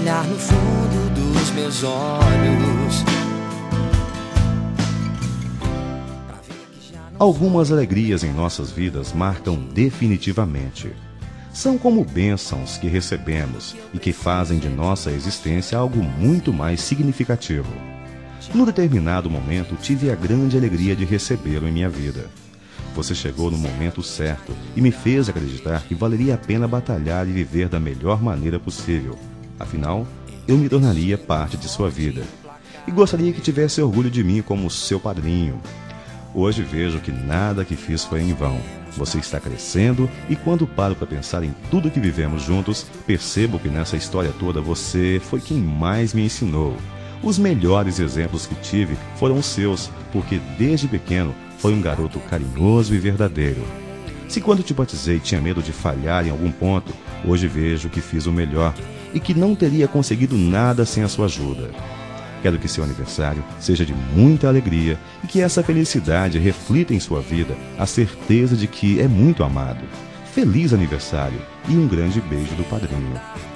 olhar no fundo dos meus olhos. Algumas alegrias em nossas vidas marcam definitivamente. São como bênçãos que recebemos e que fazem de nossa existência algo muito mais significativo. Num determinado momento, tive a grande alegria de recebê-lo em minha vida. Você chegou no momento certo e me fez acreditar que valeria a pena batalhar e viver da melhor maneira possível. Afinal, eu me tornaria parte de sua vida. E gostaria que tivesse orgulho de mim como seu padrinho. Hoje vejo que nada que fiz foi em vão. Você está crescendo e quando paro para pensar em tudo que vivemos juntos, percebo que nessa história toda você foi quem mais me ensinou. Os melhores exemplos que tive foram os seus, porque desde pequeno foi um garoto carinhoso e verdadeiro. Se quando te batizei tinha medo de falhar em algum ponto, hoje vejo que fiz o melhor e que não teria conseguido nada sem a sua ajuda. Quero que seu aniversário seja de muita alegria e que essa felicidade reflita em sua vida a certeza de que é muito amado. Feliz aniversário e um grande beijo do padrinho.